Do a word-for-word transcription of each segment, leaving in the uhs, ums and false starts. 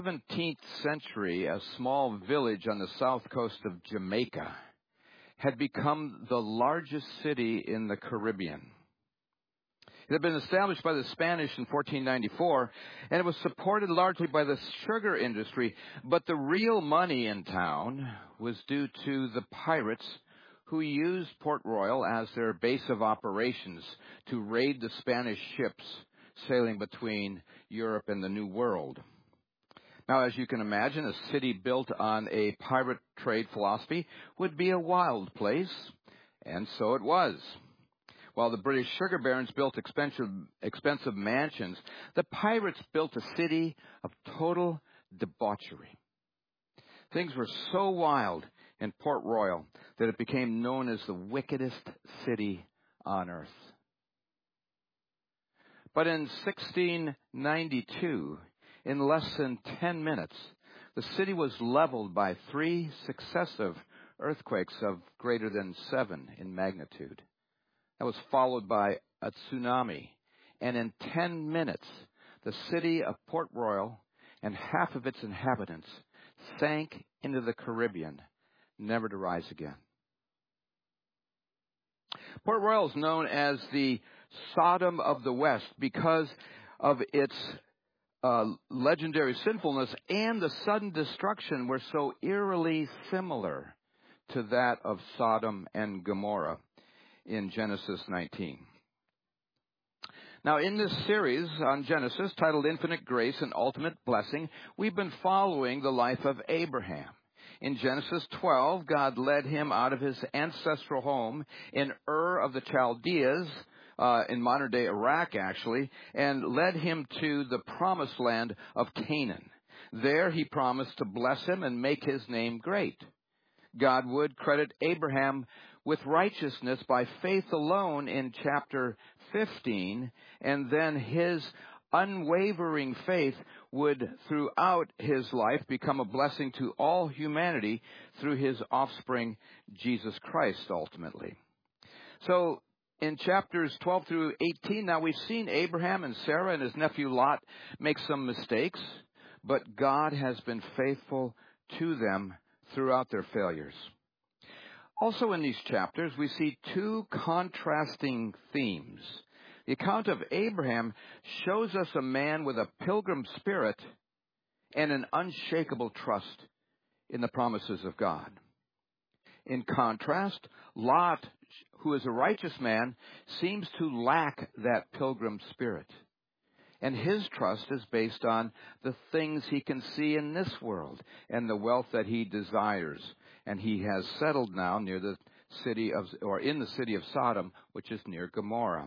seventeenth century, a small village on the south coast of Jamaica had become the largest city in the Caribbean. It had been established by the Spanish in fourteen ninety-four, and it was supported largely by the sugar industry. But the real money in town was due to the pirates who used Port Royal as their base of operations to raid the Spanish ships sailing between Europe and the New World. Now, as you can imagine, a city built on a pirate trade philosophy would be a wild place, and so it was. While the British sugar barons built expensive, expensive mansions, the pirates built a city of total debauchery. Things were so wild in Port Royal that it became known as the wickedest city on earth. But in sixteen ninety-two, in less than ten minutes, the city was leveled by three successive earthquakes of greater than seven in magnitude. That was followed by a tsunami. And in ten minutes, the city of Port Royal and half of its inhabitants sank into the Caribbean, never to rise again. Port Royal is known as the Sodom of the West because of its uh, legendary sinfulness, and the sudden destruction were so eerily similar to that of Sodom and Gomorrah in Genesis nineteen. Now, in this series on Genesis, titled Infinite Grace and Ultimate Blessing, we've been following the life of Abraham. In Genesis twelve, God led him out of his ancestral home in Ur of the Chaldeans, uh, in modern-day Iraq, actually, and led him to the promised land of Canaan. There he promised to bless him and make his name great. God would credit Abraham with righteousness by faith alone in chapter fifteen, and then his unwavering faith would, throughout his life, become a blessing to all humanity through his offspring, Jesus Christ, ultimately. So, in chapters twelve through eighteen, now we've seen Abraham and Sarah and his nephew Lot make some mistakes, but God has been faithful to them throughout their failures. Also in these chapters, we see two contrasting themes. The account of Abraham shows us a man with a pilgrim spirit and an unshakable trust in the promises of God. In contrast, Lot, who is a righteous man, seems to lack that pilgrim spirit. And his trust is based on the things he can see in this world and the wealth that he desires. And he has settled now near the city of, or in the city of Sodom, which is near Gomorrah.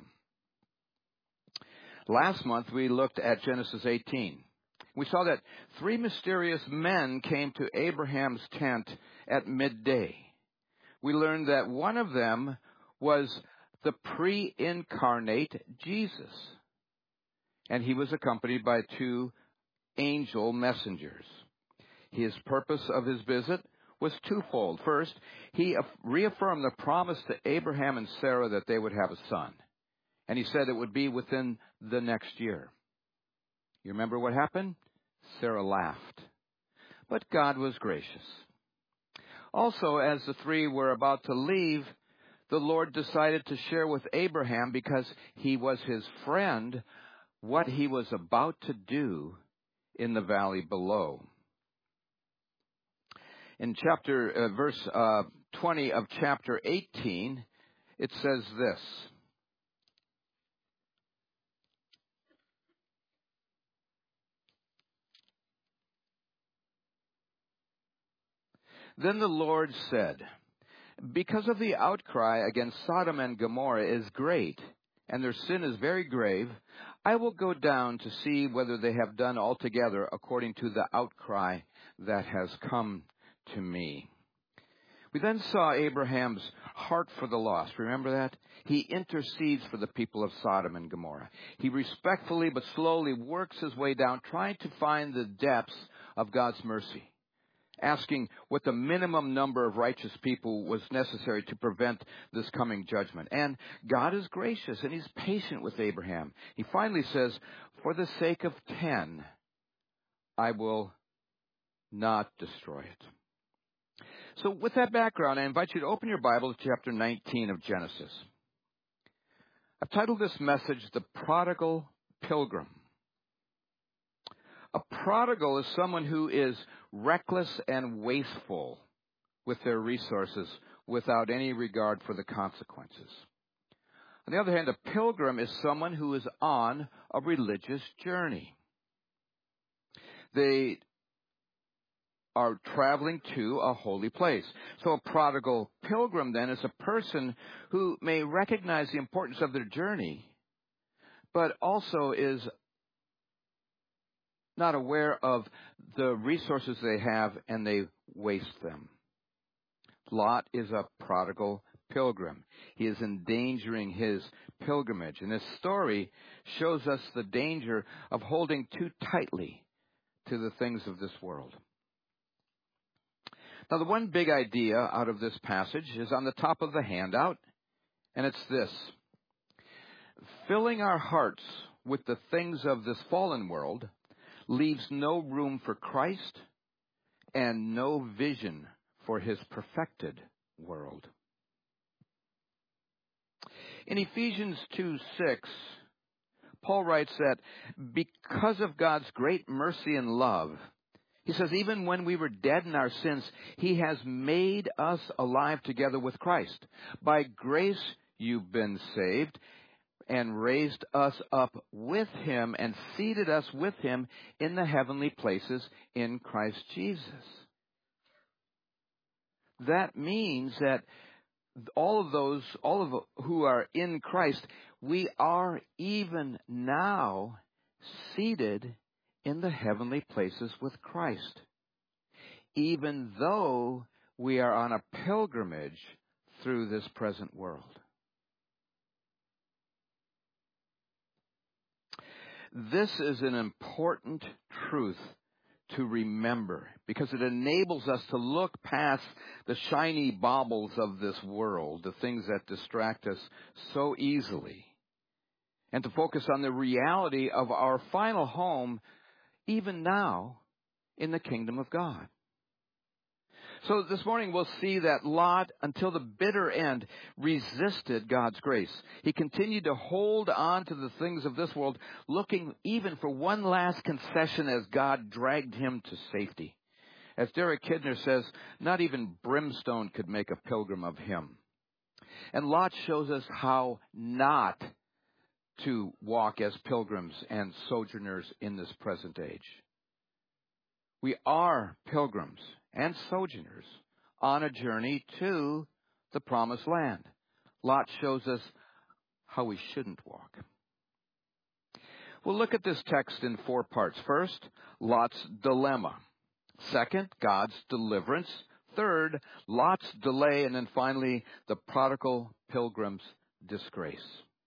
Last month, we looked at Genesis eighteen. We saw that three mysterious men came to Abraham's tent at midday. We learned that one of them was the pre-incarnate Jesus, and he was accompanied by two angel messengers. His purpose of his visit was twofold. First, he reaffirmed the promise to Abraham and Sarah that they would have a son. And he said it would be within the next year. You remember what happened? Sarah laughed. But God was gracious. Also, as the three were about to leave, the Lord decided to share with Abraham, because he was his friend, what he was about to do in the valley below. In chapter uh, verse uh, twenty of chapter eighteen, it says this. Then the Lord said, because of the outcry against Sodom and Gomorrah is great, and their sin is very grave, I will go down to see whether they have done altogether according to the outcry that has come to me. We then saw Abraham's heart for the lost. Remember that? He intercedes for the people of Sodom and Gomorrah. He respectfully but slowly works his way down, trying to find the depths of God's mercy, asking what the minimum number of righteous people was necessary to prevent this coming judgment. And God is gracious, and he's patient with Abraham. He finally says, for the sake of ten, I will not destroy it. So with that background, I invite you to open your Bible to chapter nineteen of Genesis. I've titled this message, The Prodigal Pilgrim. A prodigal is someone who is reckless and wasteful with their resources without any regard for the consequences. On the other hand, a pilgrim is someone who is on a religious journey. They are traveling to a holy place. So a prodigal pilgrim then is a person who may recognize the importance of their journey, but also is not aware of the resources they have and they waste them. Lot is a prodigal pilgrim. He is endangering his pilgrimage. And this story shows us the danger of holding too tightly to the things of this world. Now, the one big idea out of this passage is on the top of the handout, and it's this. Filling our hearts with the things of this fallen world leaves no room for Christ and no vision for his perfected world. In Ephesians two six, Paul writes that because of God's great mercy and love, he says, even when we were dead in our sins, he has made us alive together with Christ. By grace you've been saved, and raised us up with him and seated us with him in the heavenly places in Christ Jesus. That means that all of those, all of who are in Christ, we are even now seated in the heavenly places with Christ, even though we are on a pilgrimage through this present world. This is an important truth to remember because it enables us to look past the shiny baubles of this world, the things that distract us so easily, and to focus on the reality of our final home even now in the kingdom of God. So this morning we'll see that Lot, until the bitter end, resisted God's grace. He continued to hold on to the things of this world, looking even for one last concession as God dragged him to safety. As Derek Kidner says, not even brimstone could make a pilgrim of him. And Lot shows us how not to walk as pilgrims and sojourners in this present age. We are pilgrims and sojourners on a journey to the promised land. Lot shows us how we shouldn't walk. We'll look at this text in four parts. First, Lot's dilemma. Second, God's deliverance. Third, Lot's delay. And then finally, the prodigal pilgrim's disgrace.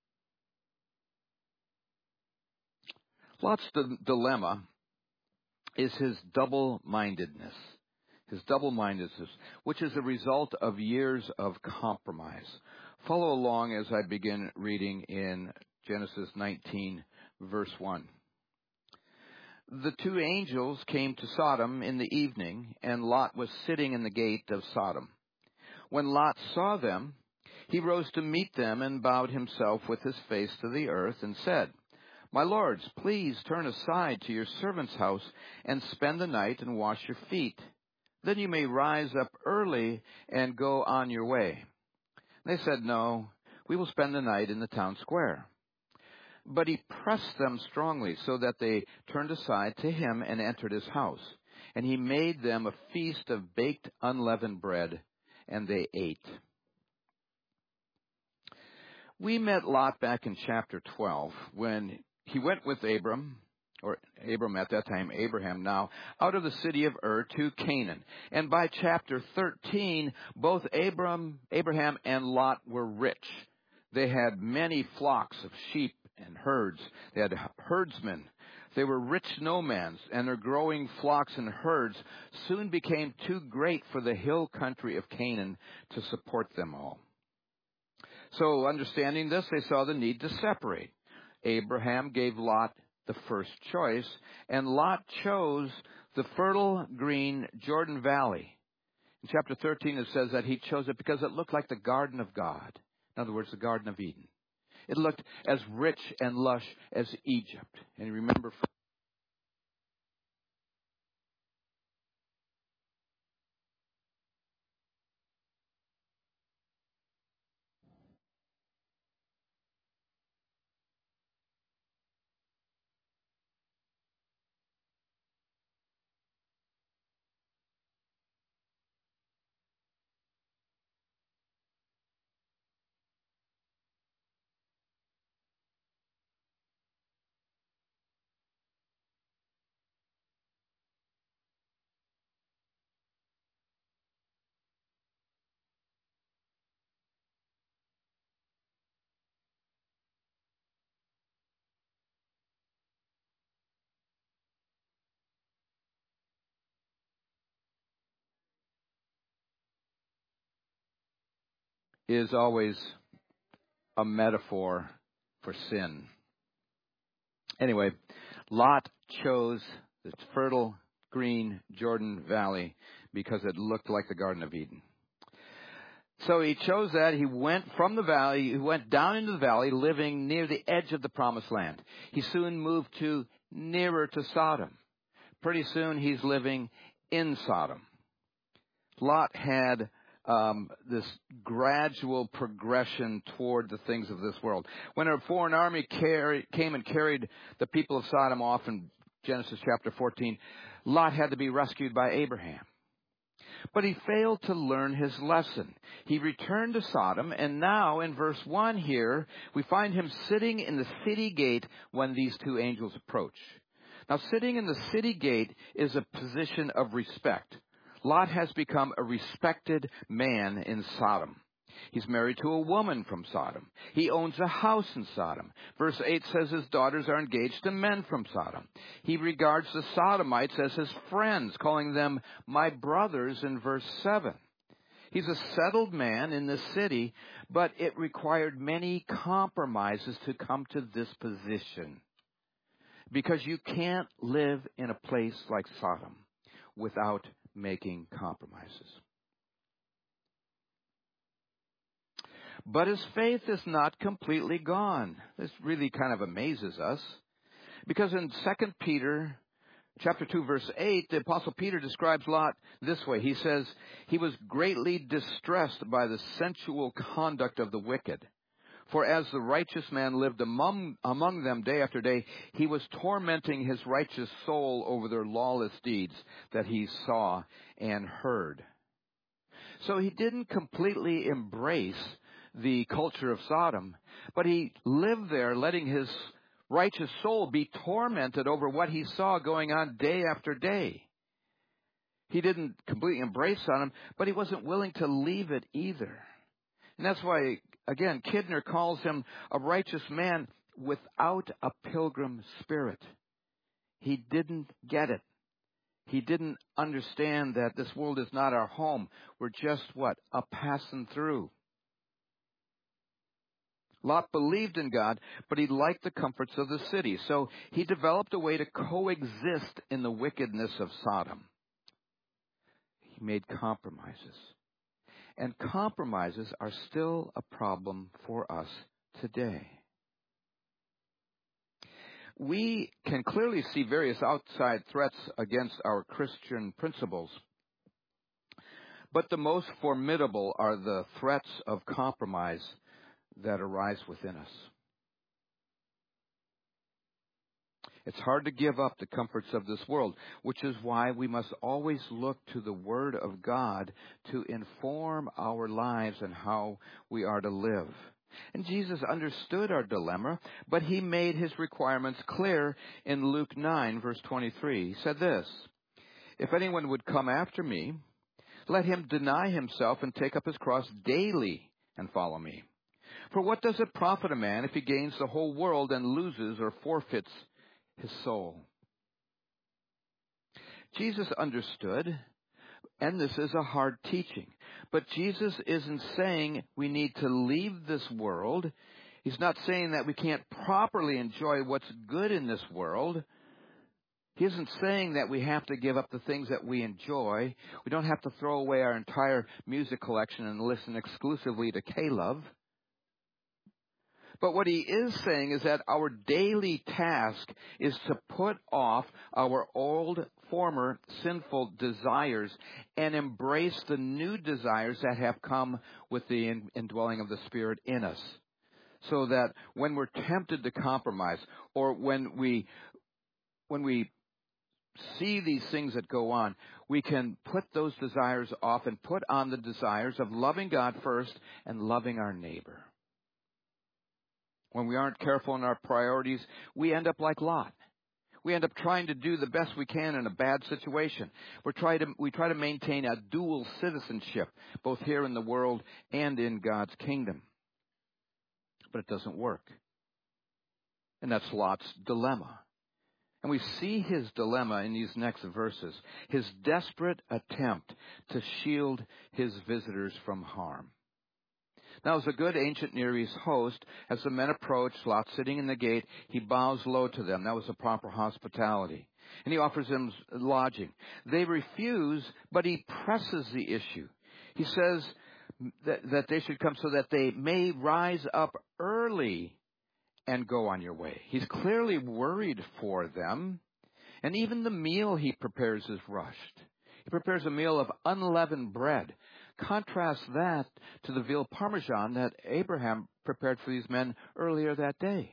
Lot's d- dilemma is his double-mindedness. His double-mindedness, which is a result of years of compromise. Follow along as I begin reading in Genesis nineteen, verse one. The two angels came to Sodom in the evening, and Lot was sitting in the gate of Sodom. When Lot saw them, he rose to meet them and bowed himself with his face to the earth and said, "My lords, please turn aside to your servant's house and spend the night and wash your feet. Then you may rise up early and go on your way." They said, "No, we will spend the night in the town square." But he pressed them strongly so that they turned aside to him and entered his house. And he made them a feast of baked unleavened bread, and they ate. We met Lot back in chapter twelve when he went with Abram, or Abram at that time, Abraham now, out of the city of Ur to Canaan. And by chapter thirteen, both Abram, Abraham and Lot were rich. They had many flocks of sheep and herds. They had herdsmen. They were rich nomads, and their growing flocks and herds soon became too great for the hill country of Canaan to support them all. So understanding this, they saw the need to separate. Abraham gave Lot the first choice, and Lot chose the fertile green Jordan Valley. In chapter thirteen, it says that he chose it because it looked like the Garden of God. In other words, the Garden of Eden. It looked as rich and lush as Egypt. And you remember, is always a metaphor for sin. Anyway, Lot chose the fertile green Jordan Valley because it looked like the Garden of Eden. So he chose that. He went from the valley, he went down into the valley, living near the edge of the promised land. He soon moved to nearer to Sodom. Pretty soon he's living in Sodom. Lot had um, this gradual progression toward the things of this world. When a foreign army carried, came and carried the people of Sodom off in Genesis chapter fourteen, Lot had to be rescued by Abraham. But he failed to learn his lesson. He returned to Sodom, and now in verse one here, we find him sitting in the city gate when these two angels approach. Now, sitting in the city gate is a position of respect. Lot has become a respected man in Sodom. He's married to a woman from Sodom. He owns a house in Sodom. Verse eight says his daughters are engaged to men from Sodom. He regards the Sodomites as his friends, calling them my brothers in verse seven. He's a settled man in this city, but it required many compromises to come to this position. Because you can't live in a place like Sodom without making compromises. But his faith is not completely gone. This really kind of amazes us. Because in Second Peter chapter two, verse eight, the Apostle Peter describes Lot this way. He says, he was greatly distressed by the sensual conduct of the wicked. For as the righteous man lived among, among them day after day, he was tormenting his righteous soul over their lawless deeds that he saw and heard. So he didn't completely embrace the culture of Sodom, but he lived there letting his righteous soul be tormented over what he saw going on day after day. He didn't completely embrace Sodom, but he wasn't willing to leave it either. And that's why, again, Kidner calls him a righteous man without a pilgrim spirit. He didn't get it. He didn't understand that this world is not our home. We're just what? A passing through. Lot believed in God, but he liked the comforts of the city. So he developed a way to coexist in the wickedness of Sodom. He made compromises. And compromises are still a problem for us today. We can clearly see various outside threats against our Christian principles. But the most formidable are the threats of compromise that arise within us. It's hard to give up the comforts of this world, which is why we must always look to the Word of God to inform our lives and how we are to live. And Jesus understood our dilemma, but he made his requirements clear in Luke nine, verse twenty-three. He said this, "If anyone would come after me, let him deny himself and take up his cross daily and follow me. For what does it profit a man if he gains the whole world and loses or forfeits his soul?" Jesus understood, and this is a hard teaching. But Jesus isn't saying we need to leave this world. He's not saying that we can't properly enjoy what's good in this world. He isn't saying that we have to give up the things that we enjoy. We don't have to throw away our entire music collection and listen exclusively to K-Love. But what he is saying is that our daily task is to put off our old, former, sinful desires and embrace the new desires that have come with the indwelling of the Spirit in us. So that when we're tempted to compromise, or when we, when we see these things that go on, we can put those desires off and put on the desires of loving God first and loving our neighbor. When we aren't careful in our priorities, we end up like Lot. We end up trying to do the best we can in a bad situation. We're try to, we try to maintain a dual citizenship, both here in the world and in God's kingdom. But it doesn't work. And that's Lot's dilemma. And we see his dilemma in these next verses. His desperate attempt to shield his visitors from harm. Now, as a good ancient Near East host, as the men approached, Lot sitting in the gate, he bows low to them. That was a proper hospitality. And he offers them lodging. They refuse, but he presses the issue. He says that, that they should come so that they may rise up early and go on your way. He's clearly worried for them. And even the meal he prepares is rushed. He prepares a meal of unleavened bread. Contrast that to the veal parmesan that Abraham prepared for these men earlier that day.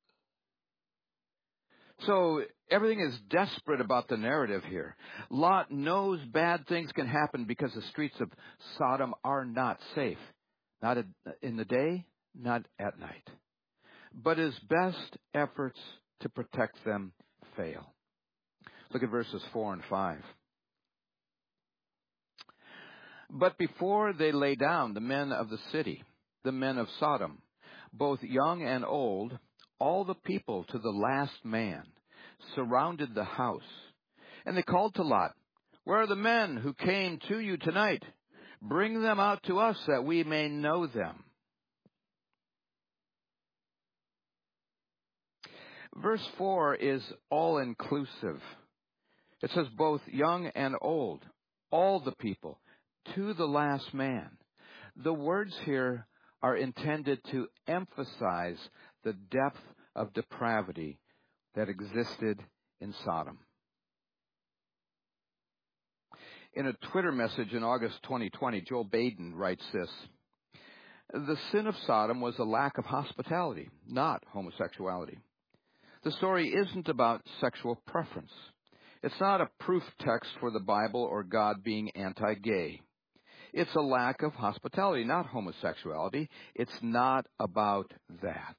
So everything is desperate about the narrative here. Lot knows bad things can happen because the streets of Sodom are not safe. Not in the day, not at night. But his best efforts to protect them fail. Look at verses four and five. But before they lay down, the men of the city, the men of Sodom, both young and old, all the people to the last man, surrounded the house. And they called to Lot, "Where are the men who came to you tonight? Bring them out to us that we may know them." Verse four is all-inclusive. It says both young and old, all the people, to the last man. The words here are intended to emphasize the depth of depravity that existed in Sodom. In a Twitter message in August twenty twenty, Joel Baden writes this: "The sin of Sodom was a lack of hospitality, not homosexuality. The story isn't about sexual preference. It's not a proof text for the Bible or God being anti-gay. It's a lack of hospitality, not homosexuality. It's not about that."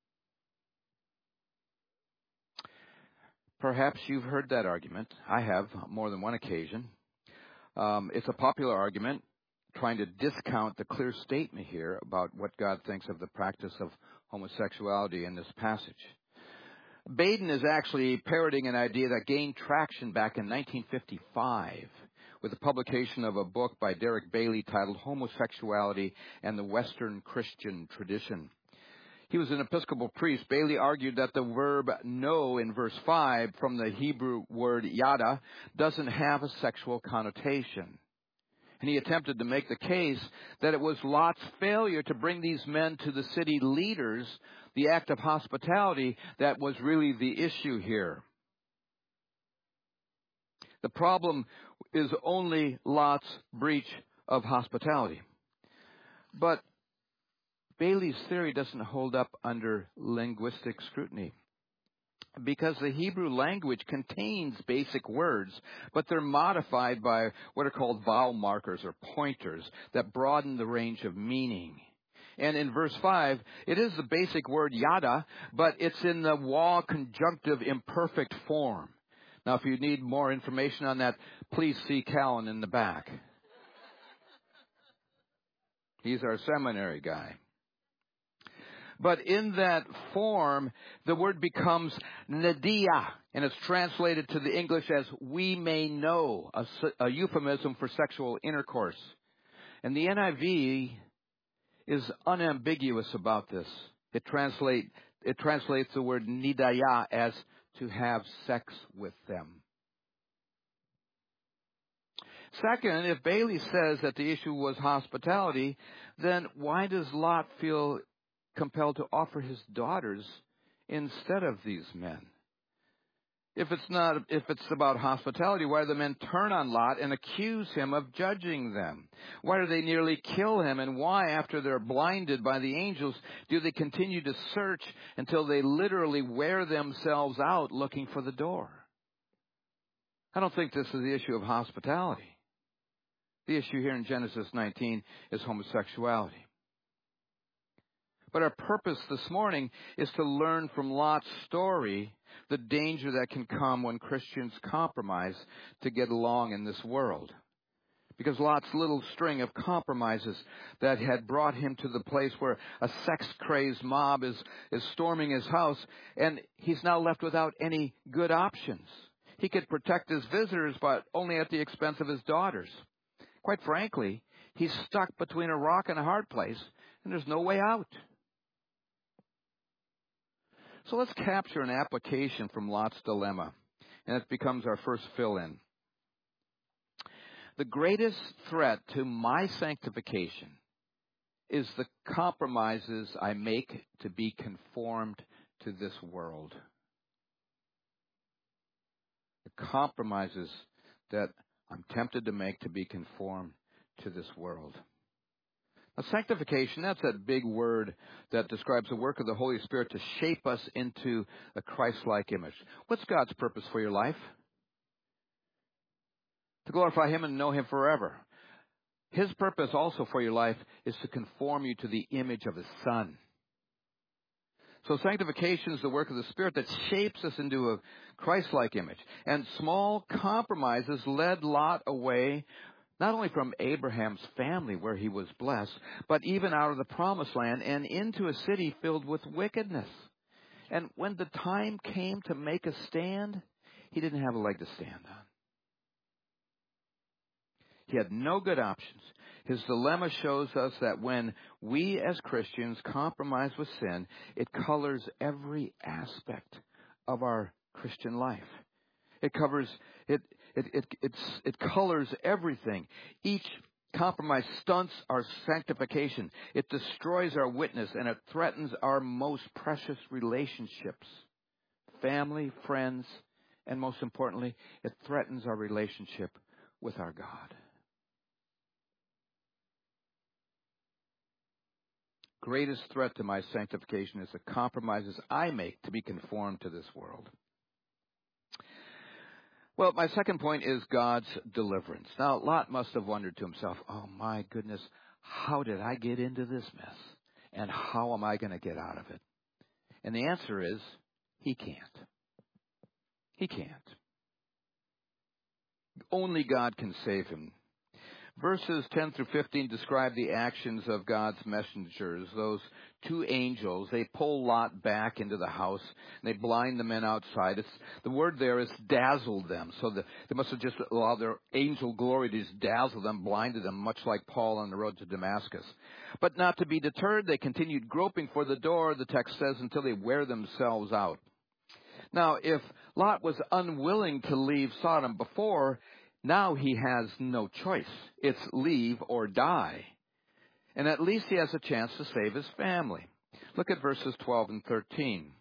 Perhaps you've heard that argument. I have, more than one occasion. Um, it's a popular argument trying to discount the clear statement here about what God thinks of the practice of homosexuality in this passage. Baden is actually parroting an idea that gained traction back in nineteen fifty-five with the publication of a book by Derek Bailey titled Homosexuality and the Western Christian Tradition. He was an Episcopal priest. Bailey argued that the verb know in verse five from the Hebrew word yada doesn't have a sexual connotation. And he attempted to make the case that it was Lot's failure to bring these men to the city leaders, the act of hospitality, that was really the issue here. The problem is only Lot's breach of hospitality. But Bailey's theory doesn't hold up under linguistic scrutiny, because the Hebrew language contains basic words, but they're modified by what are called vowel markers or pointers that broaden the range of meaning. And in verse five, it is the basic word yada, but it's in the wa conjunctive imperfect form. Now, if you need more information on that, please see Callan in the back. He's our seminary guy. But in that form, the word becomes nadia, and it's translated to the English as we may know, a, a euphemism for sexual intercourse. And the N I V is unambiguous about this. It translate it translates the word nidaya as to have sex with them. Second, if Bailey says that the issue was hospitality, then why does Lot feel compelled to offer his daughters instead of these men? If it's not, if it's about hospitality, why do the men turn on Lot and accuse him of judging them? Why do they nearly kill him? And why, after they're blinded by the angels, do they continue to search until they literally wear themselves out looking for the door? I don't think this is the issue of hospitality. The issue here in Genesis nineteen is homosexuality. But our purpose this morning is to learn from Lot's story the danger that can come when Christians compromise to get along in this world. Because Lot's little string of compromises that had brought him to the place where a sex-crazed mob is, is storming his house, and he's now left without any good options. He could protect his visitors, but only at the expense of his daughters. Quite frankly, he's stuck between a rock and a hard place, and there's no way out. So let's capture an application from Lot's dilemma, and it becomes our first fill-in. The greatest threat to my sanctification is the compromises I make to be conformed to this world. The compromises that I'm tempted to make to be conformed to this world. Now, sanctification, that's that big word that describes the work of the Holy Spirit to shape us into a Christ-like image. What's God's purpose for your life? To glorify Him and know Him forever. His purpose also for your life is to conform you to the image of His Son. So sanctification is the work of the Spirit that shapes us into a Christ-like image. And small compromises led Lot away not only from Abraham's family where he was blessed, but even out of the promised land and into a city filled with wickedness. And when the time came to make a stand, he didn't have a leg to stand on. He had no good options. His dilemma shows us that when we as Christians compromise with sin, it colors every aspect of our Christian life. It covers, it, it, it, it's, it colors everything. Each compromise stunts our sanctification. It destroys our witness, and it threatens our most precious relationships. Family, friends, and most importantly, it threatens our relationship with our God. Greatest threat to my sanctification is the compromises I make to be conformed to this world. Well, my second point is God's deliverance. Now, Lot must have wondered to himself, oh my goodness, how did I get into this mess? And how am I going to get out of it? And the answer is, he can't. He can't. Only God can save him. Verses ten through fifteen describe the actions of God's messengers, those two angels. They pull Lot back into the house, and they blind the men outside. It's, the word there is dazzled them, so the, they must have just allowed their angel glory to just dazzle them, blinded them, much like Paul on the road to Damascus. But not to be deterred, they continued groping for the door, the text says, until they wear themselves out. Now, if Lot was unwilling to leave Sodom before, now he has no choice. It's leave or die. And at least he has a chance to save his family. Look at verses twelve and thirteen.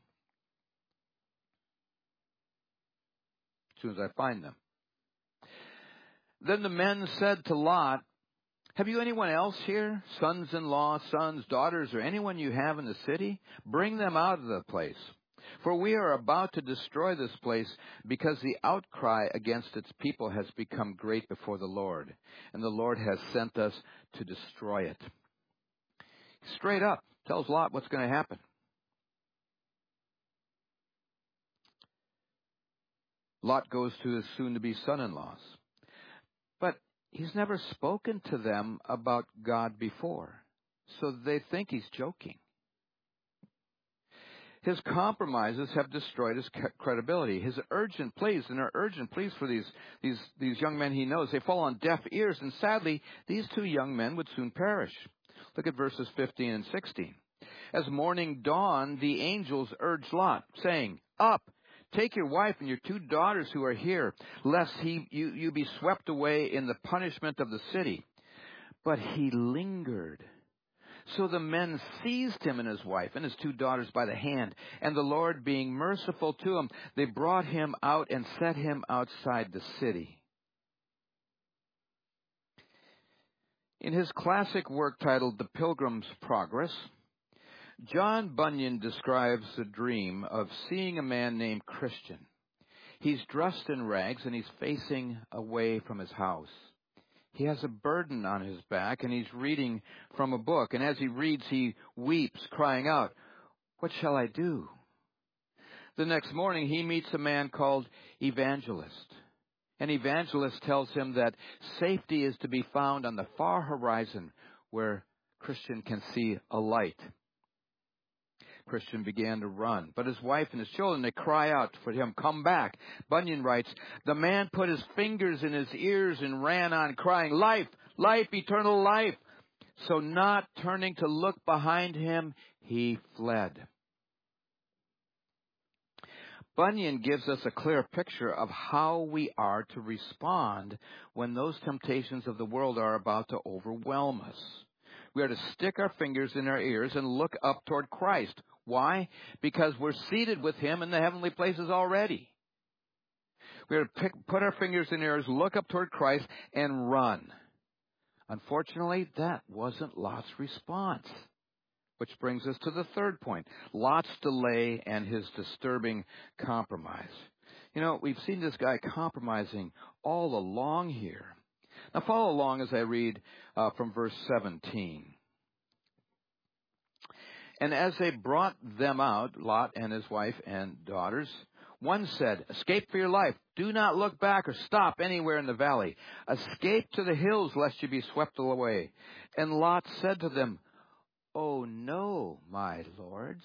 As soon as I find them. Then the men said to Lot, have you anyone else here? Sons-in-law, sons, daughters, or anyone you have in the city? Bring them out of the place. For we are about to destroy this place because the outcry against its people has become great before the Lord, and the Lord has sent us to destroy it. Straight up tells Lot what's going to happen. Lot goes to his soon-to-be son-in-laws. But he's never spoken to them about God before, so they think he's joking. His compromises have destroyed his credibility. His urgent pleas, and are urgent pleas for these, these, these young men he knows, they fall on deaf ears, and sadly, these two young men would soon perish. Look at verses fifteen and sixteen. As morning dawned, the angels urged Lot, saying, "Up, take your wife and your two daughters who are here, lest he, you, you be swept away in the punishment of the city." But he lingered. So the men seized him and his wife and his two daughters by the hand, and the Lord being merciful to him, they brought him out and set him outside the city. In his classic work titled The Pilgrim's Progress, John Bunyan describes the dream of seeing a man named Christian. He's dressed in rags and he's facing away from his house. He has a burden on his back and he's reading from a book. And as he reads, he weeps, crying out, "What shall I do?" The next morning, he meets a man called Evangelist. And Evangelist tells him that safety is to be found on the far horizon where Christian can see a light. Christian began to run, but his wife and his children, they cry out for him, "Come back." Bunyan writes, "The man put his fingers in his ears and ran on, crying, 'Life, life, eternal life.' So not turning to look behind him, he fled." Bunyan gives us a clear picture of how we are to respond when those temptations of the world are about to overwhelm us. We are to stick our fingers in our ears and look up toward Christ. Why? Because we're seated with him in the heavenly places already. We are to pick, put our fingers in our ears, look up toward Christ, and run. Unfortunately, that wasn't Lot's response. Which brings us to the third point, Lot's delay and his disturbing compromise. You know, we've seen this guy compromising all along here. Now follow along as I read uh, from verse seventeen. "And as they brought them out, Lot and his wife and daughters, one said, 'Escape for your life. Do not look back or stop anywhere in the valley. Escape to the hills lest you be swept away.' And Lot said to them, 'Oh no, my lords.'"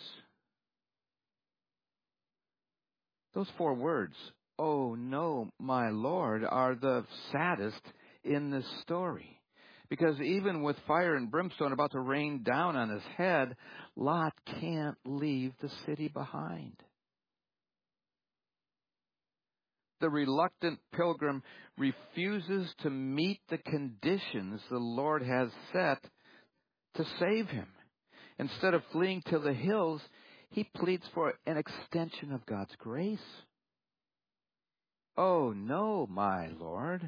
Those four words, "Oh no, my Lord," are the saddest in this story. Because even with fire and brimstone about to rain down on his head, Lot can't leave the city behind. The reluctant pilgrim refuses to meet the conditions the Lord has set to save him. Instead of fleeing to the hills, he pleads for an extension of God's grace. "Oh no, my Lord."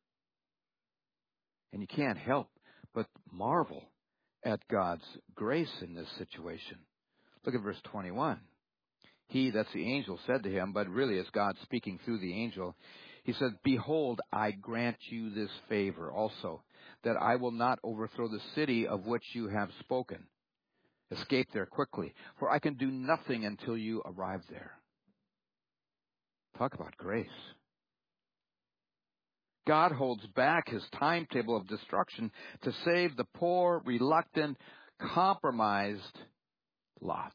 And you can't help but marvel at God's grace in this situation. Look at verse twenty-one. He, that's the angel, said to him, but really it's God speaking through the angel. He said, "Behold, I grant you this favor also, that I will not overthrow the city of which you have spoken. Escape there quickly, for I can do nothing until you arrive there." Talk about grace. God holds back his timetable of destruction to save the poor, reluctant, compromised Lot.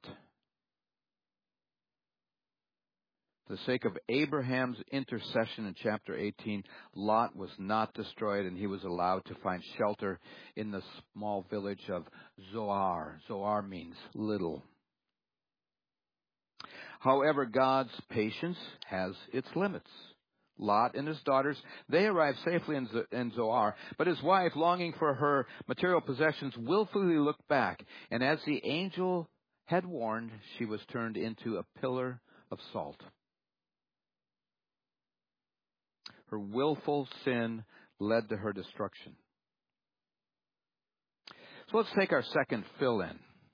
For the sake of Abraham's intercession in chapter eighteen, Lot was not destroyed and he was allowed to find shelter in the small village of Zoar. Zoar means little. However, God's patience has its limits. Lot and his daughters, they arrived safely in, Z- in Zoar, but his wife, longing for her material possessions, willfully looked back, and as the angel had warned, she was turned into a pillar of salt. Her willful sin led to her destruction. So let's take our second fill-in.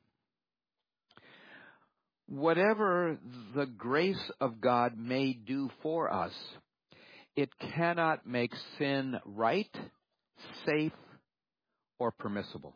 Whatever the grace of God may do for us, it cannot make sin right, safe, or permissible.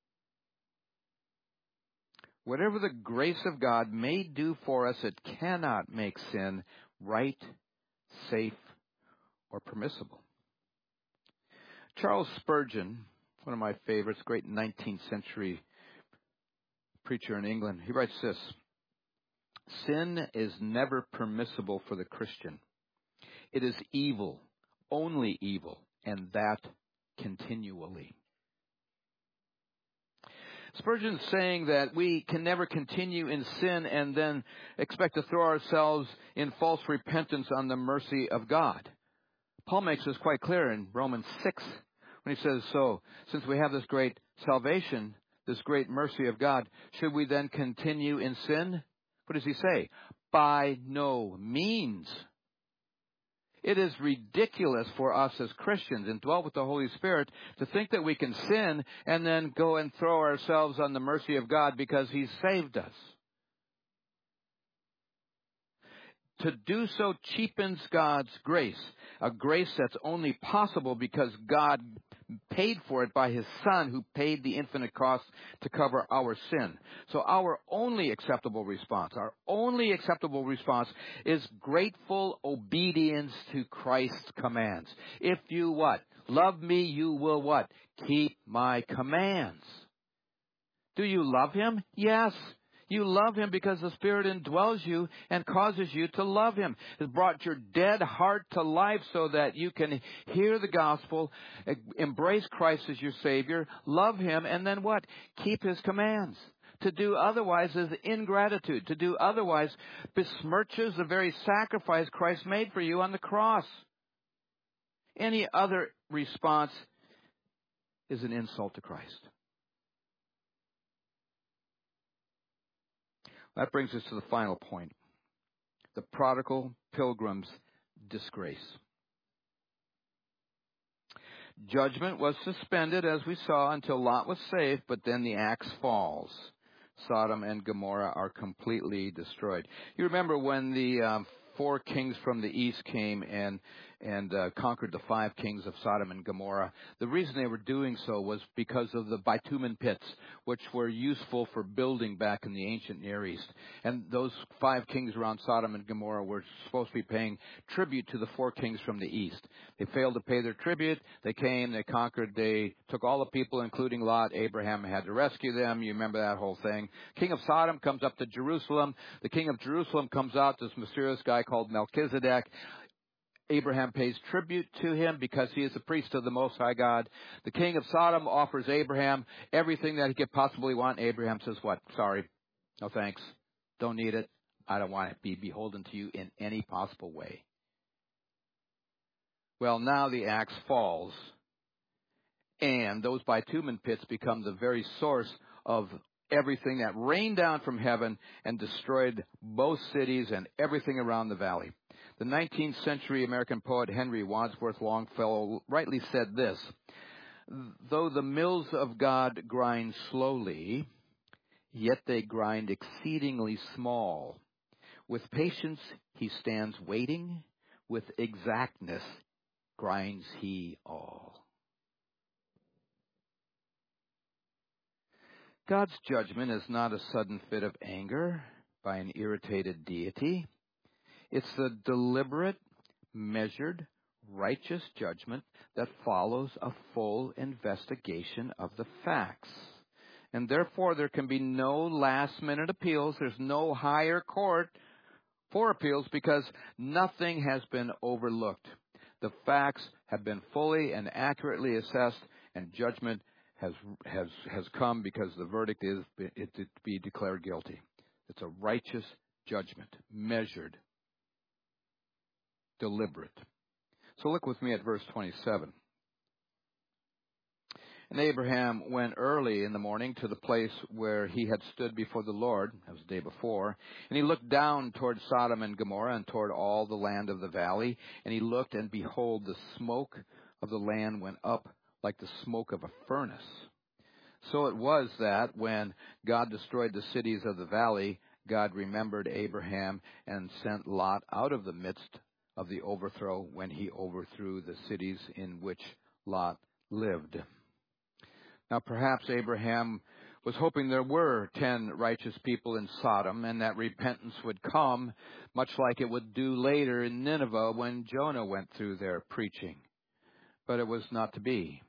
Whatever the grace of God may do for us, it cannot make sin right, safe, or permissible. Charles Spurgeon, one of my favorites, great nineteenth century preacher in England, he writes this: "Sin is never permissible for the Christian. It is evil, only evil, and that continually." Spurgeon's saying that we can never continue in sin and then expect to throw ourselves in false repentance on the mercy of God. Paul makes this quite clear in Romans six when he says, so, since we have this great salvation, this great mercy of God, should we then continue in sin? What does he say? By no means. It is ridiculous for us as Christians, indwelt with the Holy Spirit, to think that we can sin and then go and throw ourselves on the mercy of God because He's saved us. To do so cheapens God's grace, a grace that's only possible because God paid for it by His Son, who paid the infinite cost to cover our sin. So our only acceptable response, our only acceptable response is grateful obedience to Christ's commands. If you what? Love me, you will what? Keep my commands. Do you love Him? Yes. You love Him because the Spirit indwells you and causes you to love Him. Has brought your dead heart to life so that you can hear the gospel, embrace Christ as your Savior, love Him, and then what? Keep His commands. To do otherwise is ingratitude. To do otherwise besmirches the very sacrifice Christ made for you on the cross. Any other response is an insult to Christ. That brings us to the final point. The prodigal pilgrim's disgrace. Judgment was suspended, as we saw, until Lot was saved, but then the axe falls. Sodom and Gomorrah are completely destroyed. You remember when the um, four kings from the east came and and uh, conquered the five kings of Sodom and Gomorrah. The reason they were doing so was because of the bitumen pits, which were useful for building back in the ancient Near East. And those five kings around Sodom and Gomorrah were supposed to be paying tribute to the four kings from the east. They failed to pay their tribute. They came, they conquered, they took all the people, including Lot. Abraham had to rescue them. You remember that whole thing. King of Sodom comes up to Jerusalem. The king of Jerusalem comes out, this mysterious guy called Melchizedek. Abraham pays tribute to him because he is the priest of the Most High God. The king of Sodom offers Abraham everything that he could possibly want. Abraham says, what? Sorry. No thanks. Don't need it. I don't want to be beholden to you in any possible way. Well, now the axe falls, and those bitumen pits become the very source of everything that rained down from heaven and destroyed both cities and everything around the valley. The nineteenth century American poet Henry Wadsworth Longfellow rightly said this: though the mills of God grind slowly, yet they grind exceedingly small. With patience he stands waiting, with exactness grinds he all. God's judgment is not a sudden fit of anger by an irritated deity. It's the deliberate, measured, righteous judgment that follows a full investigation of the facts. And therefore, there can be no last-minute appeals. There's no higher court for appeals because nothing has been overlooked. The facts have been fully and accurately assessed, and judgment has has has come because the verdict is it to be declared guilty. It's a righteous judgment, measured, deliberate. So look with me at verse twenty-seven. And Abraham went early in the morning to the place where he had stood before the Lord, that was the day before, and he looked down toward Sodom and Gomorrah and toward all the land of the valley, and he looked, and behold, the smoke of the land went up like the smoke of a furnace. So it was that when God destroyed the cities of the valley, God remembered Abraham and sent Lot out of the midst of the overthrow when he overthrew the cities in which Lot lived. Now perhaps Abraham was hoping there were ten righteous people in Sodom and that repentance would come, much like it would do later in Nineveh when Jonah went through there preaching. But it was not to be.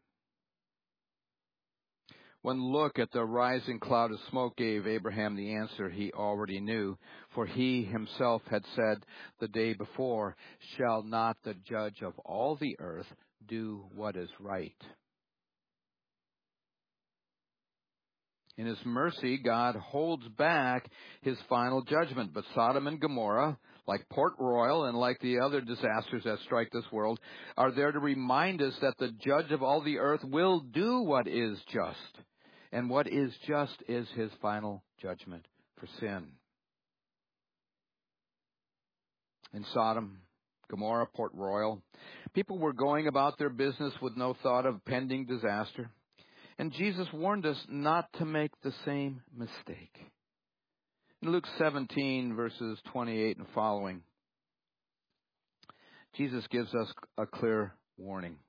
One look at the rising cloud of smoke gave Abraham the answer he already knew, for he himself had said the day before, "Shall not the judge of all the earth do what is right?" In his mercy, God holds back his final judgment. But Sodom and Gomorrah, like Port Royal and like the other disasters that strike this world, are there to remind us that the judge of all the earth will do what is just. And what is just is his final judgment for sin. In Sodom, Gomorrah, Port Royal, people were going about their business with no thought of pending disaster. And Jesus warned us not to make the same mistake. In Luke seventeen, verses twenty-eight and following, Jesus gives us a clear warning.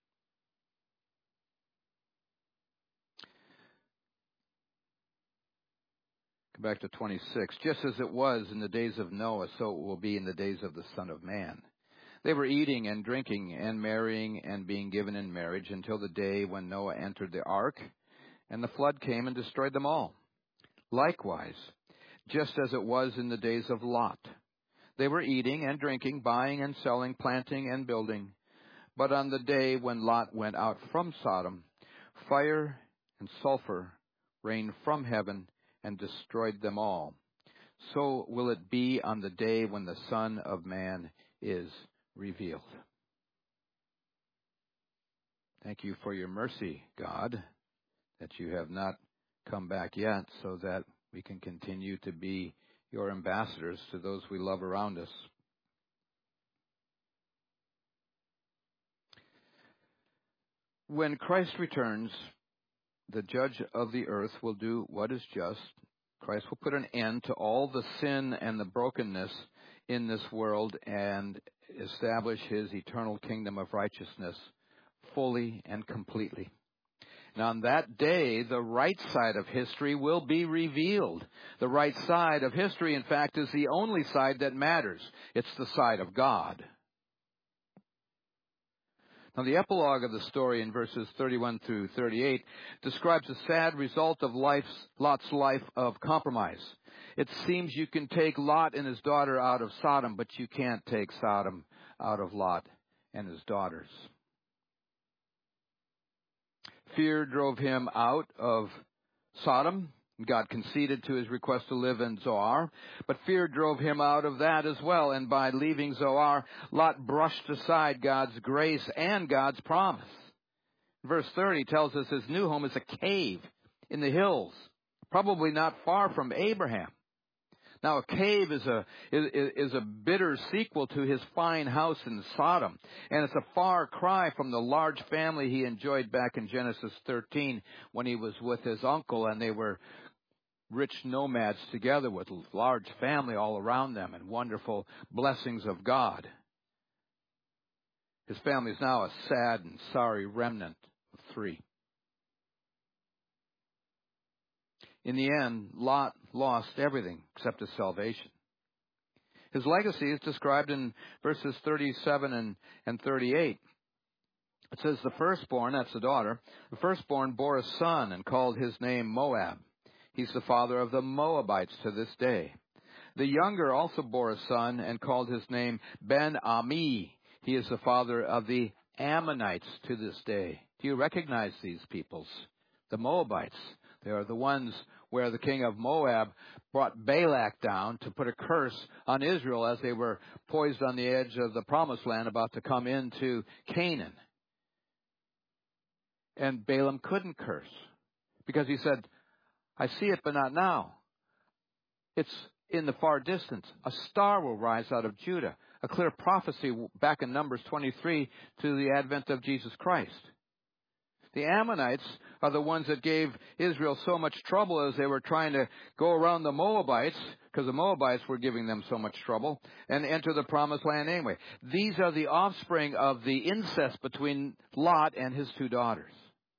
Go back to twenty-six. Just as it was in the days of Noah, so it will be in the days of the Son of Man. They were eating and drinking and marrying and being given in marriage until the day when Noah entered the ark, and the flood came and destroyed them all. Likewise, just as it was in the days of Lot, they were eating and drinking, buying and selling, planting and building. But on the day when Lot went out from Sodom, fire and sulfur rained from heaven and destroyed them all. So will it be on the day when the Son of Man is revealed. Thank you for your mercy, God, that you have not come back yet, so that we can continue to be your ambassadors to those we love around us. When Christ returns, the judge of the earth will do what is just. Christ will put an end to all the sin and the brokenness in this world and establish his eternal kingdom of righteousness fully and completely. And on that day, the right side of history will be revealed. The right side of history, in fact, is the only side that matters. It's the side of God. Now, the epilogue of the story in verses thirty-one through thirty-eight describes the sad result of life's, Lot's life of compromise. It seems you can take Lot and his daughter out of Sodom, but you can't take Sodom out of Lot and his daughters. Fear drove him out of Sodom. God conceded to his request to live in Zoar, but fear drove him out of that as well, and by leaving Zoar, Lot brushed aside God's grace and God's promise. Verse thirty tells us his new home is a cave in the hills, probably not far from Abraham. Now, a cave is a is, is a bitter sequel to his fine house in Sodom, and it's a far cry from the large family he enjoyed back in Genesis thirteen when he was with his uncle, and they were rich nomads together with a large family all around them and wonderful blessings of God. His family is now a sad and sorry remnant of three. In the end, Lot lost everything except his salvation. His legacy is described in verses thirty-seven and, and thirty-eight. It says, the firstborn, that's the daughter, the firstborn bore a son and called his name Moab. He's the father of the Moabites to this day. The younger also bore a son and called his name Ben-Ami. He is the father of the Ammonites to this day. Do you recognize these peoples? The Moabites. They are the ones where the king of Moab brought Balak down to put a curse on Israel as they were poised on the edge of the promised land about to come into Canaan. And Balaam couldn't curse because he said, I see it, but not now. It's in the far distance. A star will rise out of Judah. A clear prophecy back in Numbers twenty-three to the advent of Jesus Christ. The Ammonites are the ones that gave Israel so much trouble as they were trying to go around the Moabites, because the Moabites were giving them so much trouble, and enter the promised land anyway. These are the offspring of the incest between Lot and his two daughters.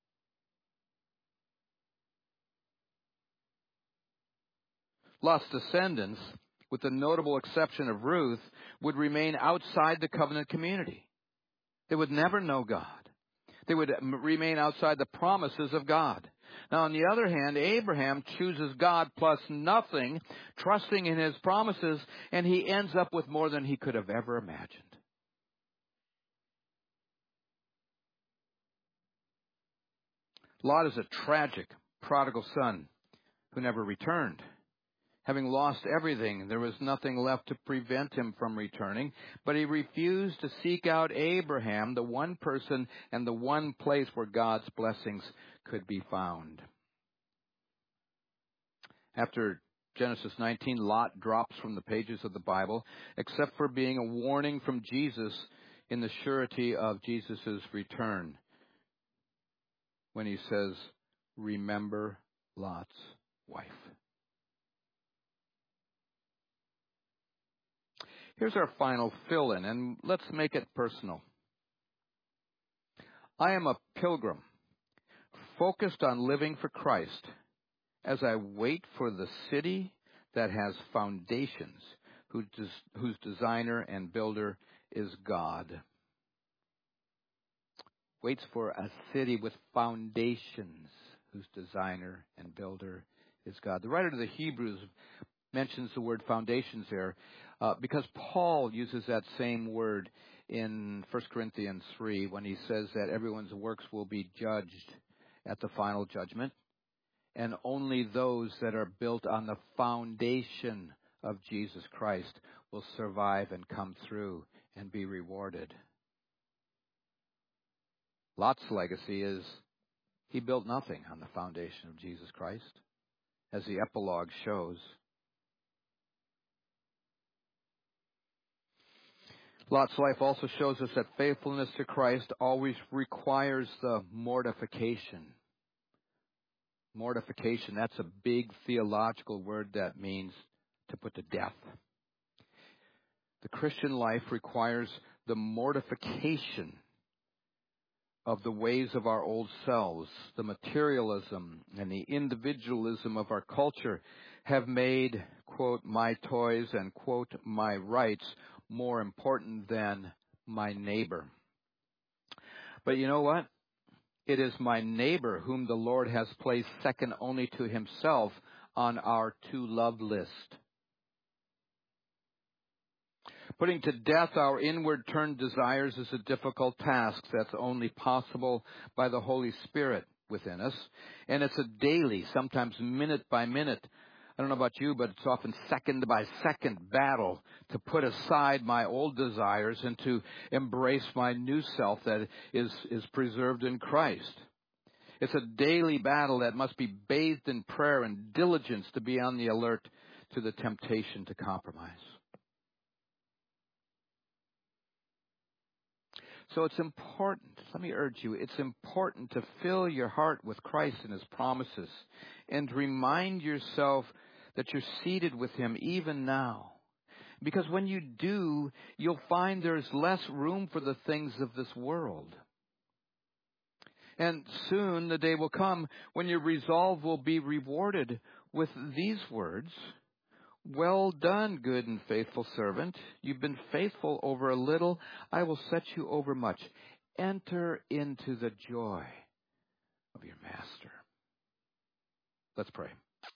Lot's descendants, with the notable exception of Ruth, would remain outside the covenant community. They would never know God. They would remain outside the promises of God. Now, on the other hand, Abraham chooses God plus nothing, trusting in his promises, and he ends up with more than he could have ever imagined. Lot is a tragic prodigal son. who never returned. Having lost everything, there was nothing left to prevent him from returning, but he refused to seek out Abraham, the one person and the one place where God's blessings could be found. After Genesis nineteen, Lot drops from the pages of the Bible, except for being a warning from Jesus in the surety of Jesus' return, when he says, "Remember Lot's wife." Here's our final fill-in, and let's make it personal. I am a pilgrim, focused on living for Christ, as I wait for the city that has foundations, whose, whose designer and builder is God. Waits for a city with foundations, whose designer and builder is God. The writer to the Hebrews mentions the word foundations there uh, because Paul uses that same word in First Corinthians three when he says that everyone's works will be judged at the final judgment, and only those that are built on the foundation of Jesus Christ will survive and come through and be rewarded. Lot's legacy is he built nothing on the foundation of Jesus Christ, as the epilogue shows. Lot's life also shows us that faithfulness to Christ always requires the mortification. Mortification, that's a big theological word that means to put to death. The Christian life requires the mortification of the ways of our old selves. The materialism and the individualism of our culture have made, quote, my toys and, quote, my rights more important than my neighbor. But you know what? It is my neighbor whom the Lord has placed second only to himself on our to-love list. Putting to death our inward-turned desires is a difficult task that's only possible by the Holy Spirit within us. And it's a daily, sometimes minute by minute, I don't know about you, but it's often second by second battle to put aside my old desires and to embrace my new self that is, is preserved in Christ. It's a daily battle that must be bathed in prayer and diligence to be on the alert to the temptation to compromise. So it's important, let me urge you, it's important to fill your heart with Christ and His promises and remind yourself that you're seated with Him even now. Because when you do, you'll find there's less room for the things of this world. And soon the day will come when your resolve will be rewarded with these words, "Well done, good and faithful servant. You've been faithful over a little. I will set you over much. Enter into the joy of your master." Let's pray.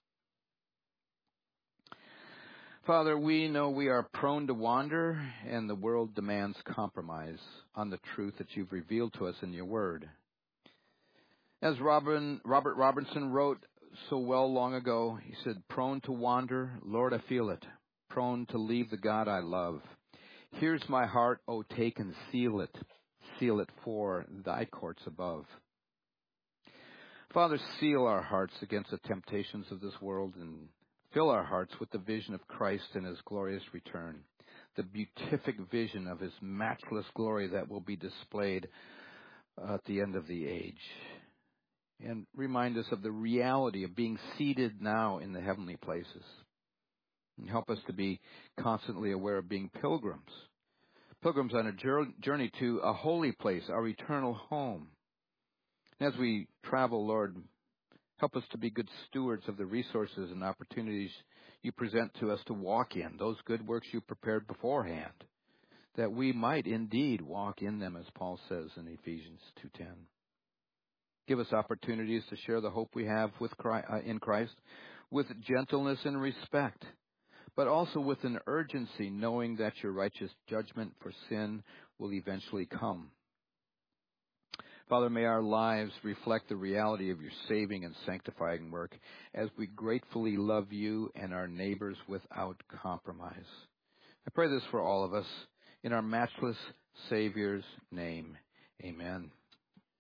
Father, we know we are prone to wander, and the world demands compromise on the truth that you've revealed to us in your word. As Robin, Robert Robinson wrote so well long ago, he said, "Prone to wander, Lord, I feel it. Prone to leave the God I love. Here's my heart, oh, take and seal it. Seal it for thy courts above." Father, seal our hearts against the temptations of this world and fill our hearts with the vision of Christ and His glorious return, the beatific vision of His matchless glory that will be displayed at the end of the age. And remind us of the reality of being seated now in the heavenly places. And help us to be constantly aware of being pilgrims. Pilgrims on a journey to a holy place, our eternal home. And as we travel, Lord, help us to be good stewards of the resources and opportunities you present to us to walk in, those good works you prepared beforehand, that we might indeed walk in them, as Paul says in Ephesians two ten. Give us opportunities to share the hope we have with Christ, uh, in Christ with gentleness and respect, but also with an urgency, knowing that your righteous judgment for sin will eventually come. Father, may our lives reflect the reality of your saving and sanctifying work as we gratefully love you and our neighbors without compromise. I pray this for all of us in our matchless Savior's name. Amen.